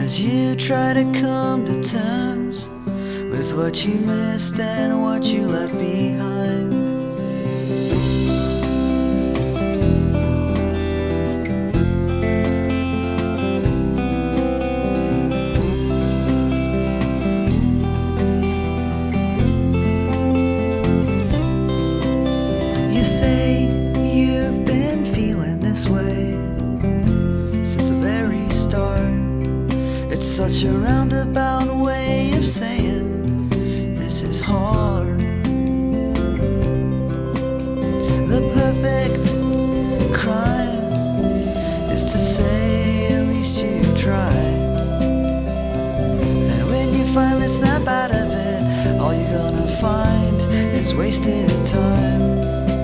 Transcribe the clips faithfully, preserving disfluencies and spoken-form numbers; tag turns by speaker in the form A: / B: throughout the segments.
A: as you try to come to terms with what you missed and what you left behind. You say you've been feeling this way since the very start. It's such a roundabout way of saying this is hard. The perfect crime is to say at least you tried. And when you finally snap out of it, all you're gonna find is wasted time.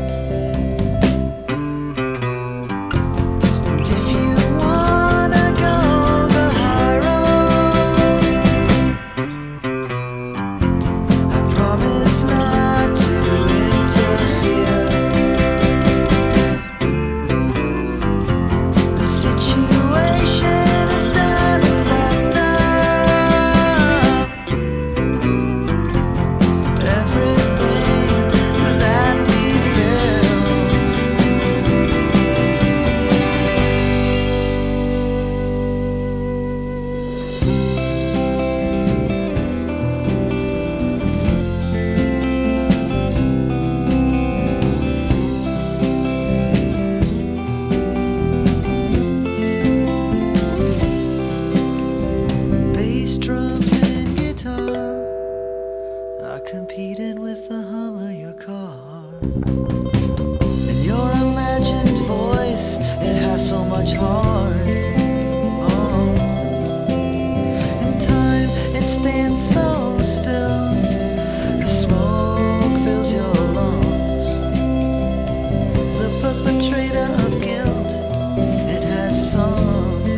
A: Competing with the hum of your car, and your imagined voice, it has so much heart. Oh. In time, it stands so still. The smoke fills your lungs. The perpetrator of guilt, it has sung.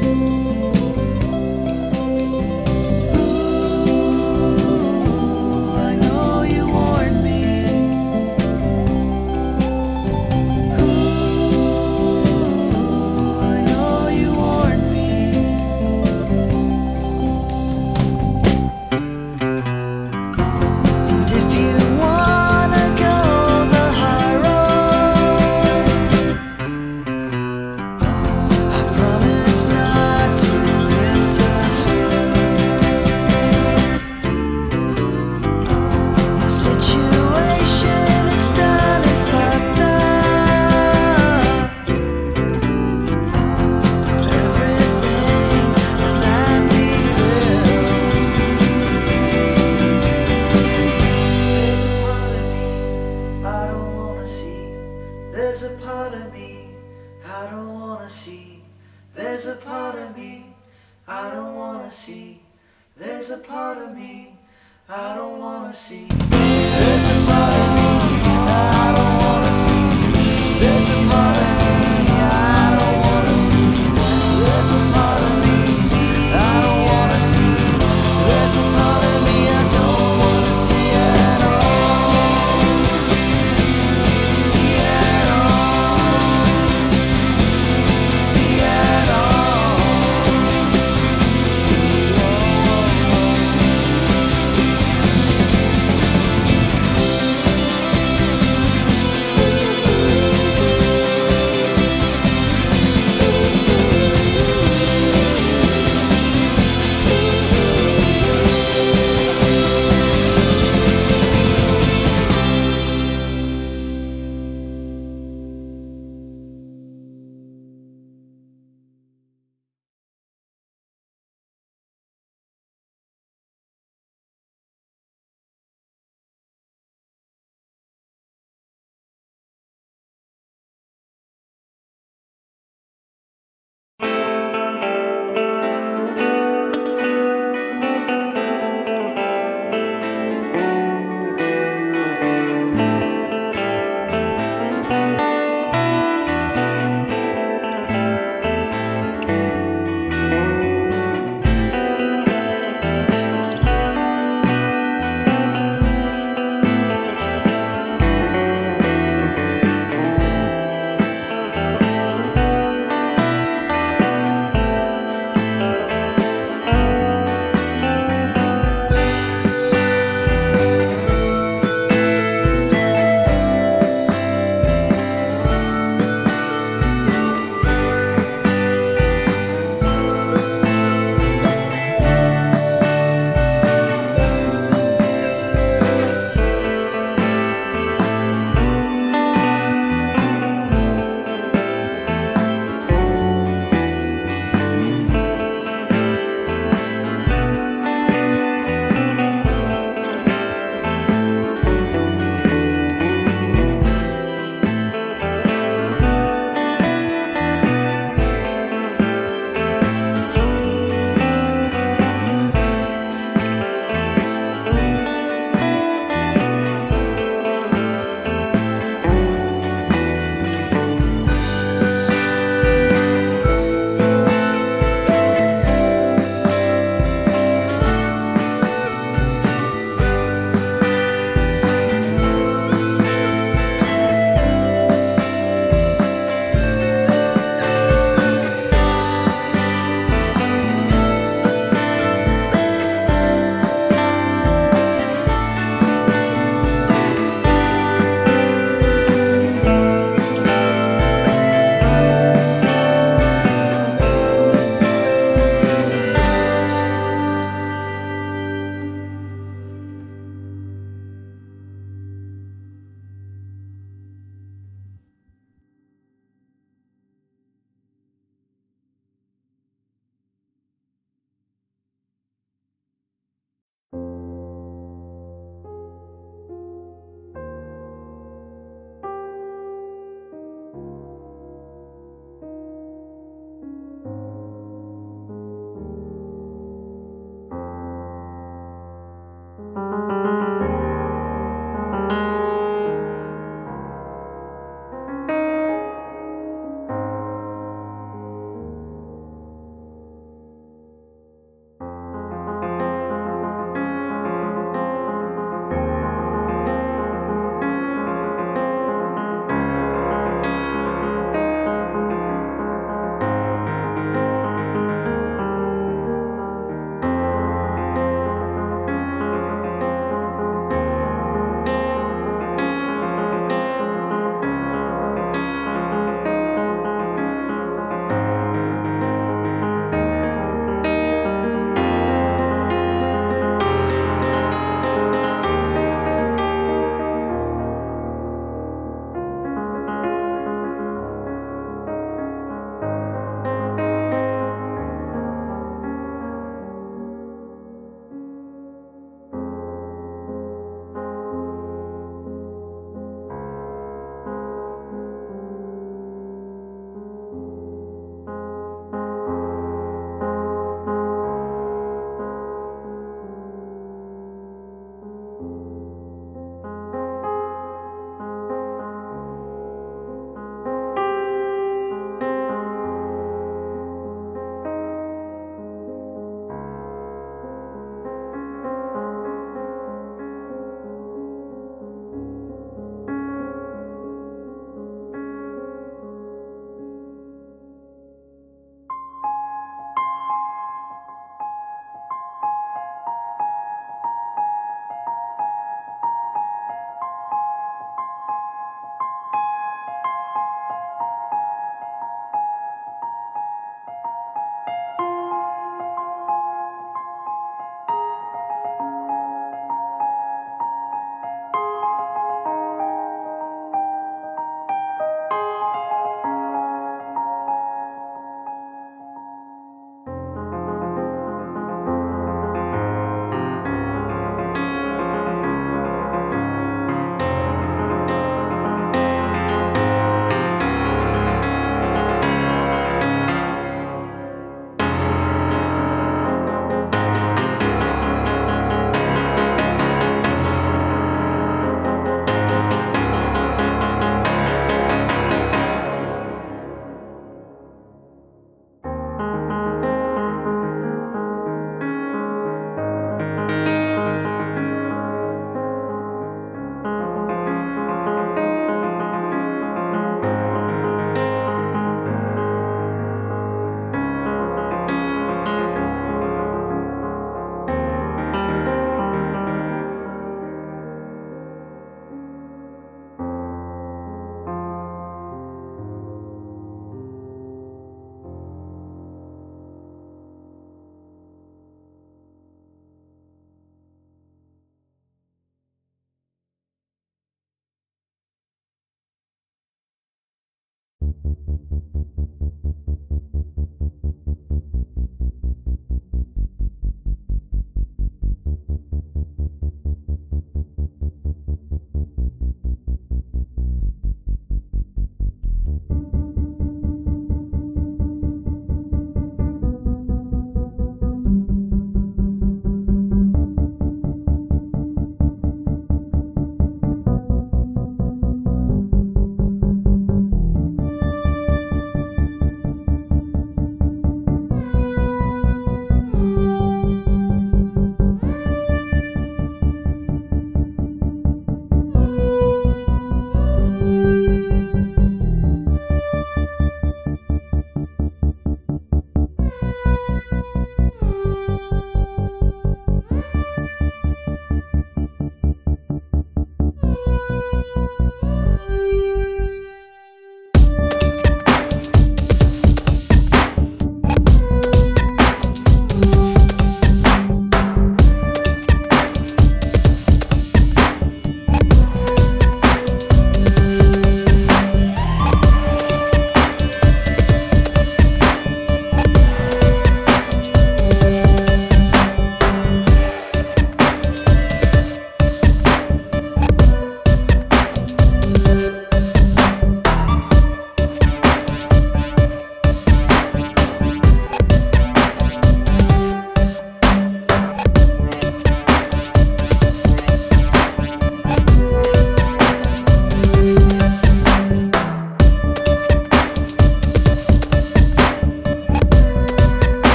A: There's a part of me I don't wanna see. There's a part of me I don't wanna see. There's a part of me I don't wanna see. There's a part of me I don't wanna see. There's a part of me I don't wanna see. There's a part of me I don't wanna see. There's a part of me I don't wanna see at all. See at all. See at all.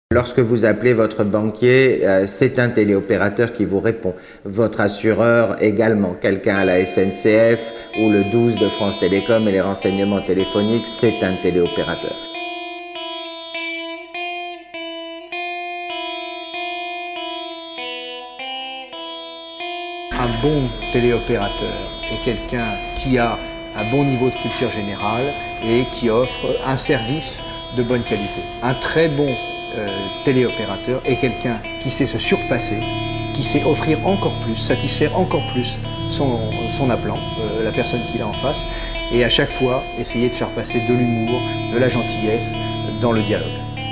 B: Lorsque vous appelez votre banquier, euh, c'est un téléopérateur qui vous répond. Votre assureur également, quelqu'un à la S N C F ou le douze de France Télécom et les renseignements téléphoniques, c'est un téléopérateur.
C: Un bon téléopérateur est quelqu'un qui a un bon niveau de culture générale et qui offre un service de bonne qualité. Un très bon euh, téléopérateur est quelqu'un qui sait se surpasser, qui sait offrir encore plus, satisfaire encore plus son, son appelant, euh, la personne qu'il a en face, et à chaque fois essayer de faire passer de l'humour, de la gentillesse dans le dialogue.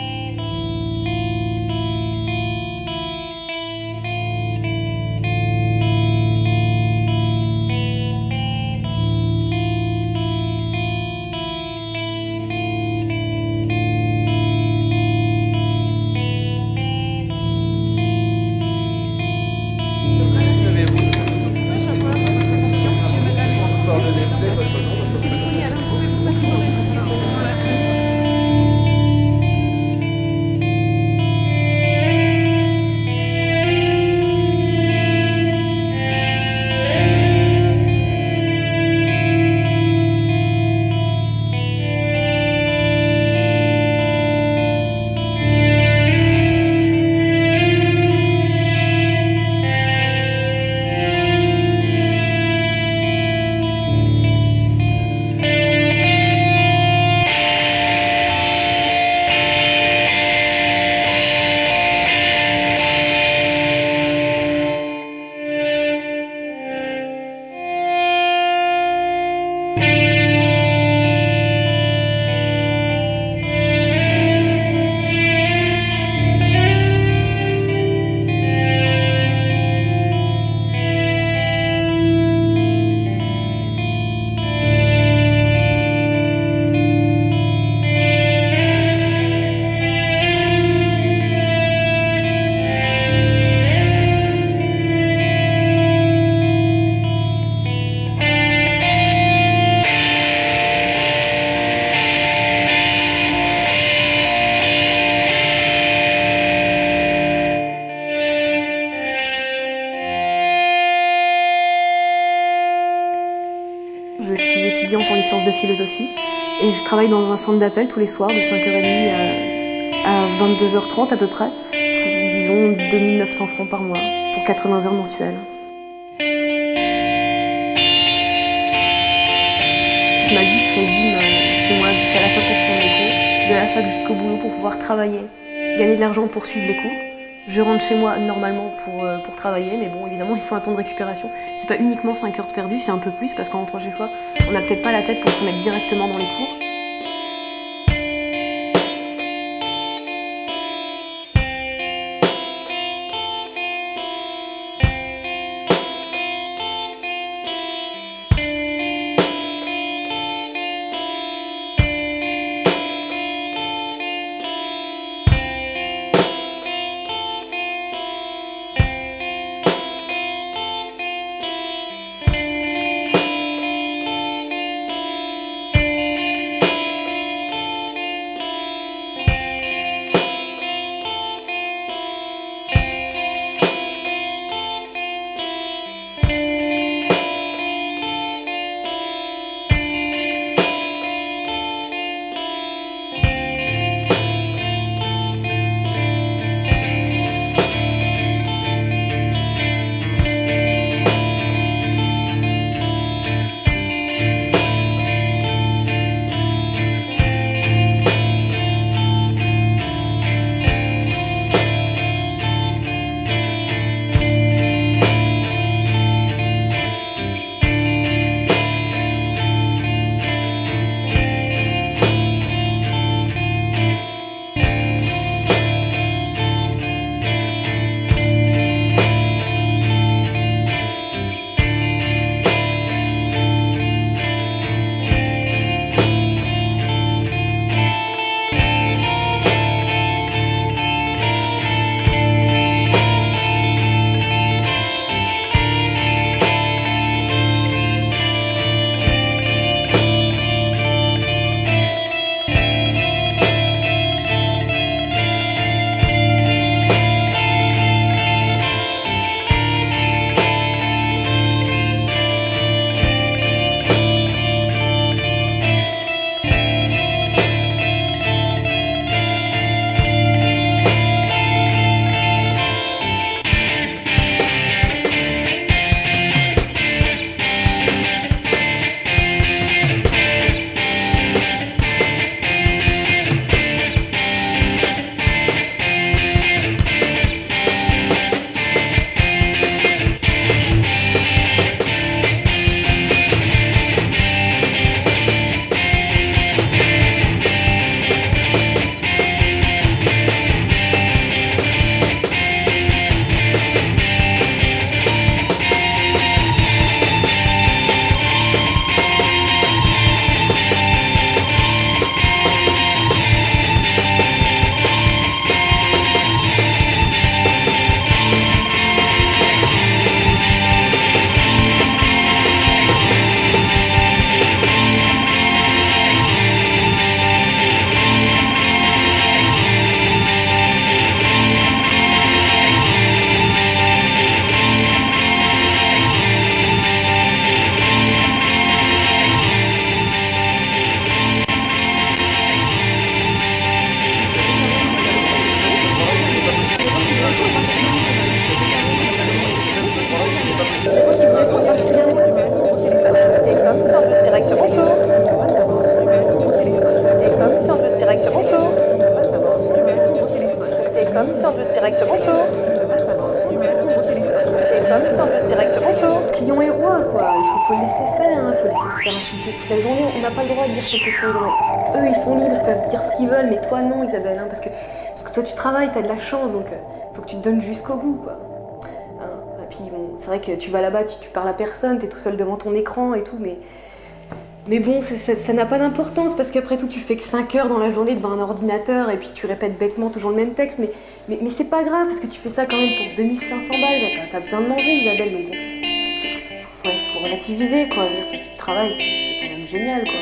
D: Je suis étudiante en licence de philosophie et je travaille dans un centre d'appel tous les soirs de cinq heures trente à, à vingt-deux heures trente à peu près, pour, disons deux mille neuf cents francs par mois, pour quatre-vingts heures mensuelles. Ma vie se résume chez moi jusqu'à la fac pour prendre les cours, de la fac jusqu'au boulot pour pouvoir travailler, gagner de l'argent pour suivre les cours. Je rentre chez moi normalement pour, euh, pour travailler, mais bon, évidemment, il faut un temps de récupération. C'est pas uniquement cinq heures de perdu, c'est un peu plus, parce qu'en rentrant chez soi, on n'a peut-être pas la tête pour se mettre directement dans les cours.
E: Télécom, service direct, bonjour. Télécom, service direct, bonjour.
D: Le client est roi, quoi. Il faut, faut le laisser faire, il hein. faut laisser se faire insulter toute la journée. On n'a pas le droit de dire quelque chose. Hein. Eux, ils sont libres, ils peuvent dire ce qu'ils veulent, mais toi, non, Isabelle. Hein, parce, que, parce que toi, tu travailles, tu as de la chance, donc il euh, faut que tu te donnes jusqu'au bout, quoi. Hein. Et puis, bon, c'est vrai que tu vas là-bas, tu, tu parles à personne, tu es tout seul devant ton écran et tout, mais... Mais bon, c'est, c'est, ça n'a pas d'importance parce qu'après tout, tu fais que cinq heures dans la journée devant un ordinateur et puis tu répètes bêtement toujours le même texte. Mais, mais, mais c'est pas grave parce que tu fais ça quand même pour deux mille cinq cents balles. T'as, t'as besoin de manger, Isabelle. Donc bon, faut, faut, faut relativiser, quoi. Tu, tu travailles, c'est, c'est quand même génial, quoi.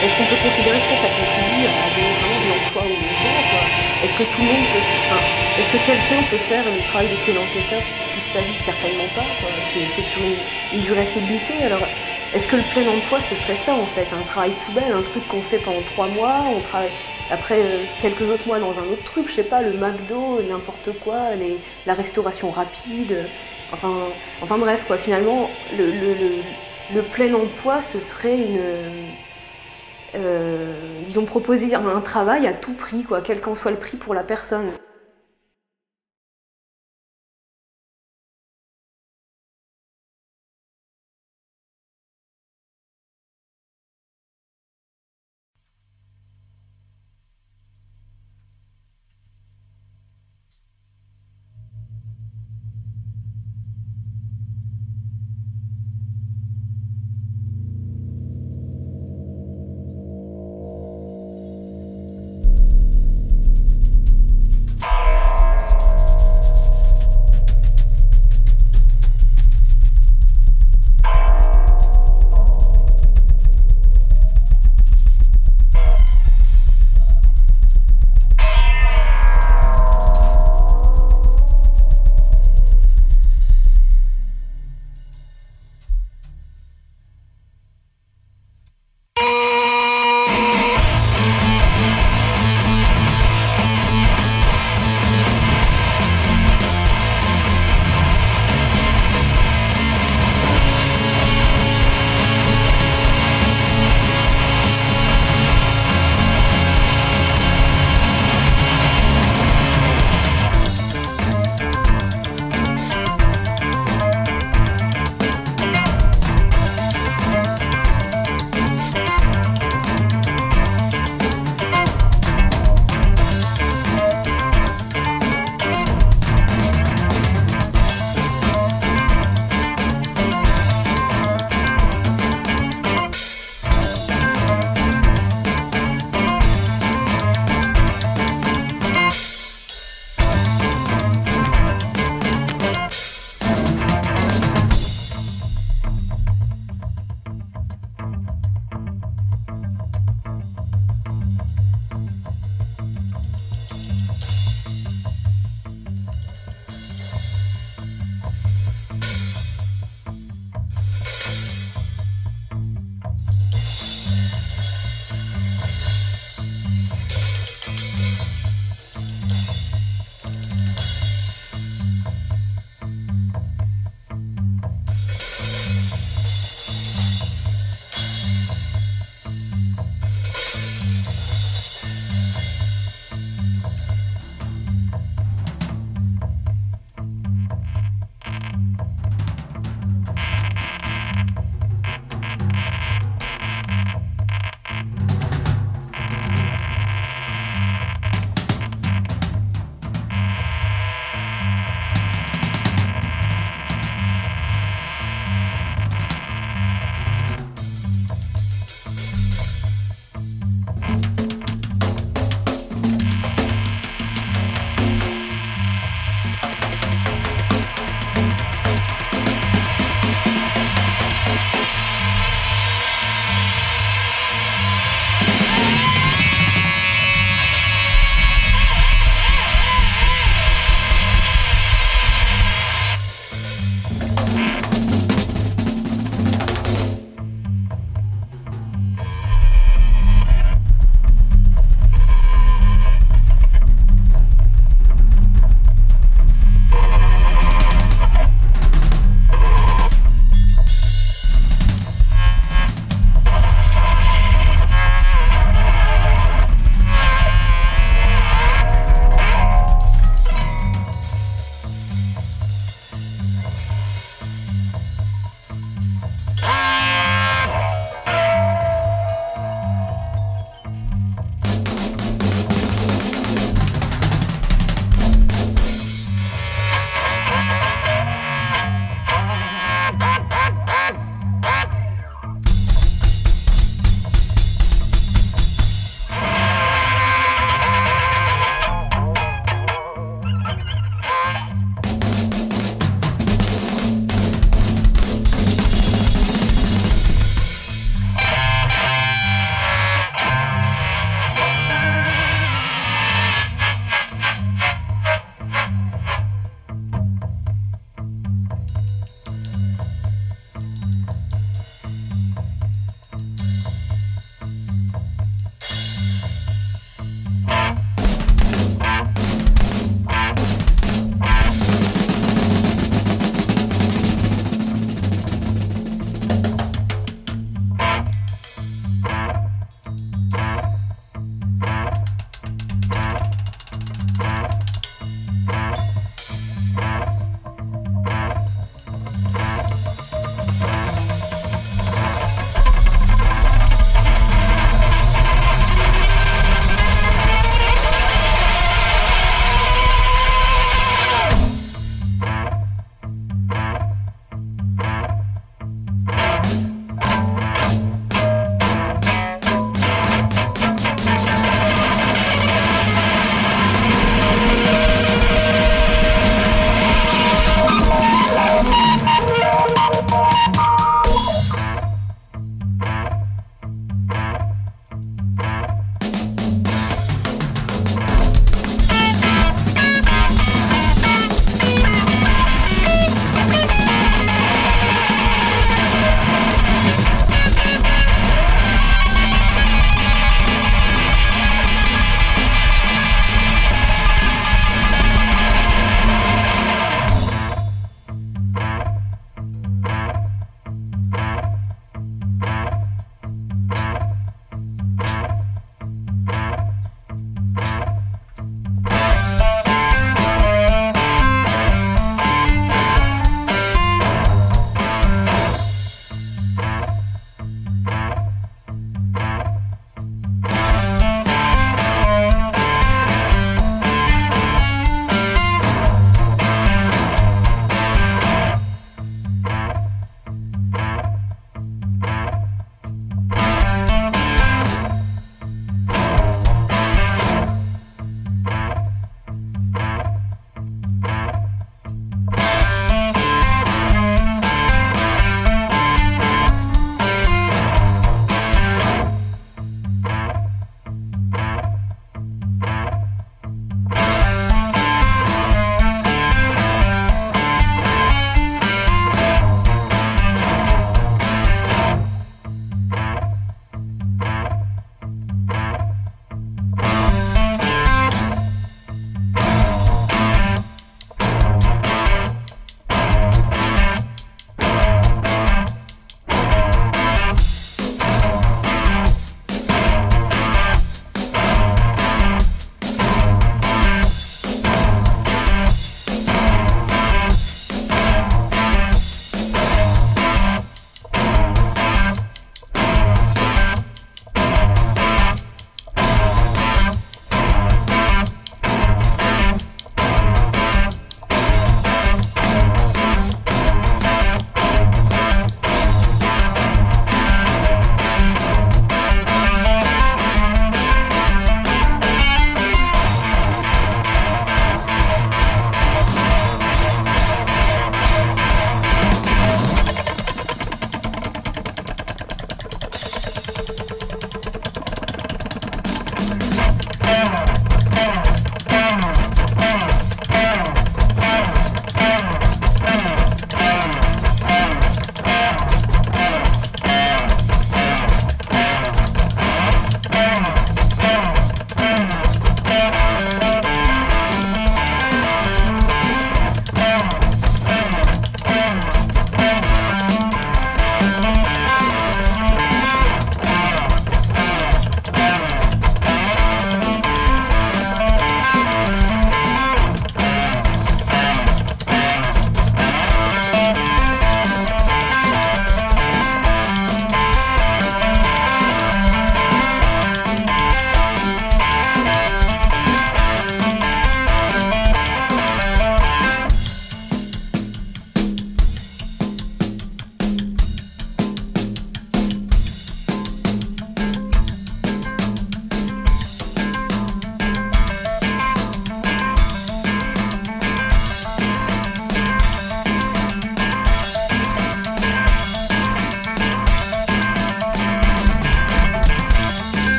D: est-ce qu'on peut considérer que ça, ça contribue à donner vraiment de l'emploi aux gens, quoi? Est-ce que tout le monde peut... Enfin, est-ce que quelqu'un peut faire le travail de téléenquêteur toute sa vie? Certainement pas, quoi. C'est, c'est sur une, une durée assez limitée. Alors, est-ce que le plein emploi, ce serait ça, en fait? Un travail poubelle, un truc qu'on fait pendant trois mois, on travaille après euh, quelques autres mois dans un autre truc, je sais pas, le McDo, n'importe quoi, les, la restauration rapide, enfin, enfin bref, quoi. Finalement, le, le, le, le plein emploi, ce serait une... Euh, disons, proposer un, un travail à tout prix, quoi, quel qu'en soit le prix pour la personne.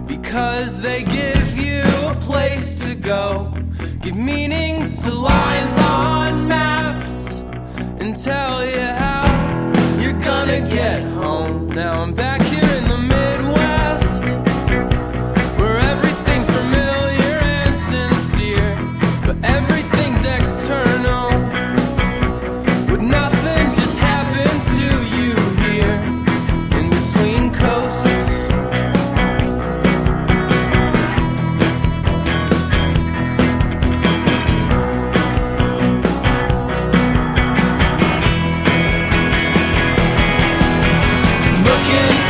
F: because they give you a place to go, give meanings to lines on maps, and tell you how you're gonna get home. Now I'm back here in the Midwest, where everything's familiar and sincere, but everything's external, but nothing just happens to you here in between coasts. Looking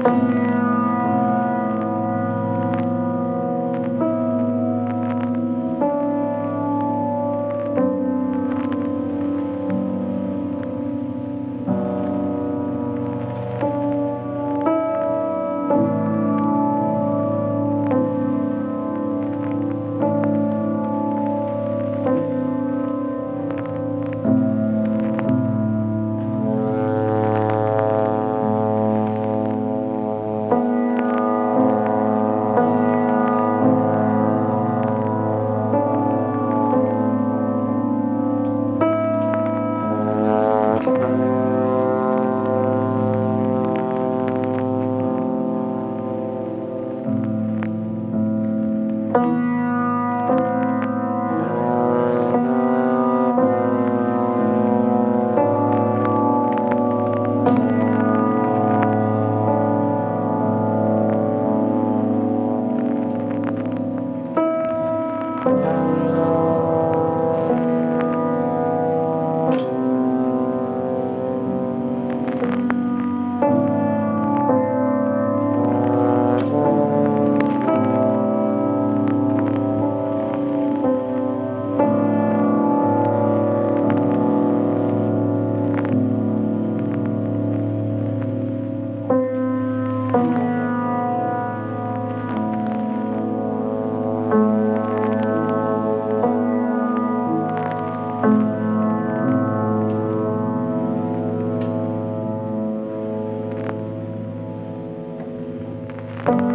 D: Thank you.